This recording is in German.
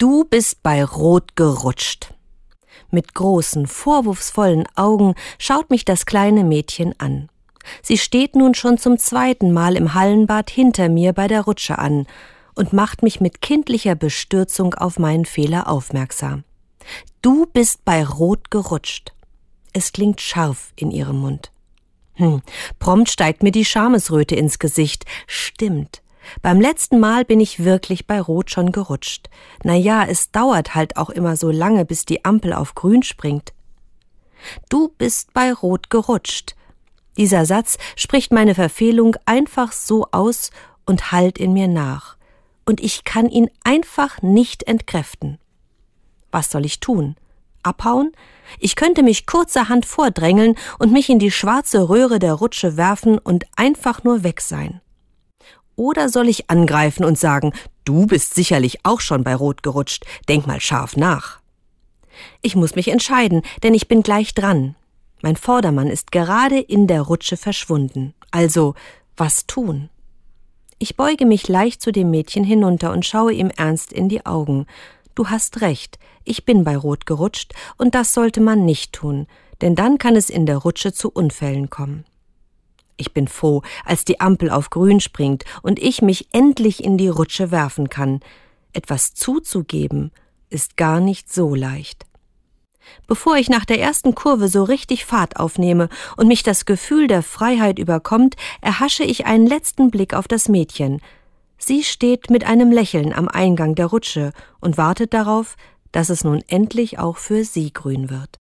Du bist bei Rot gerutscht. Mit großen, vorwurfsvollen Augen schaut mich das kleine Mädchen an. Sie steht nun schon zum 2. Mal im Hallenbad hinter mir bei der Rutsche an und macht mich mit kindlicher Bestürzung auf meinen Fehler aufmerksam. Du bist bei Rot gerutscht. Es klingt scharf in ihrem Mund. Prompt steigt mir die Schamesröte ins Gesicht. Stimmt. Beim letzten Mal bin ich wirklich bei Rot schon gerutscht. Naja, es dauert halt auch immer so lange, bis die Ampel auf Grün springt. Du bist bei Rot gerutscht. Dieser Satz spricht meine Verfehlung einfach so aus und hallt in mir nach. Und ich kann ihn einfach nicht entkräften. Was soll ich tun? Abhauen? Ich könnte mich kurzerhand vordrängeln und mich in die schwarze Röhre der Rutsche werfen und einfach nur weg sein. Oder soll ich angreifen und sagen, du bist sicherlich auch schon bei Rot gerutscht, denk mal scharf nach. Ich muss mich entscheiden, denn ich bin gleich dran. Mein Vordermann ist gerade in der Rutsche verschwunden. Also, was tun? Ich beuge mich leicht zu dem Mädchen hinunter und schaue ihm ernst in die Augen. Du hast recht, ich bin bei Rot gerutscht und das sollte man nicht tun, denn dann kann es in der Rutsche zu Unfällen kommen. Ich bin froh, als die Ampel auf Grün springt und ich mich endlich in die Rutsche werfen kann. Etwas zuzugeben ist gar nicht so leicht. Bevor ich nach der ersten Kurve so richtig Fahrt aufnehme und mich das Gefühl der Freiheit überkommt, erhasche ich einen letzten Blick auf das Mädchen. Sie steht mit einem Lächeln am Eingang der Rutsche und wartet darauf, dass es nun endlich auch für sie grün wird.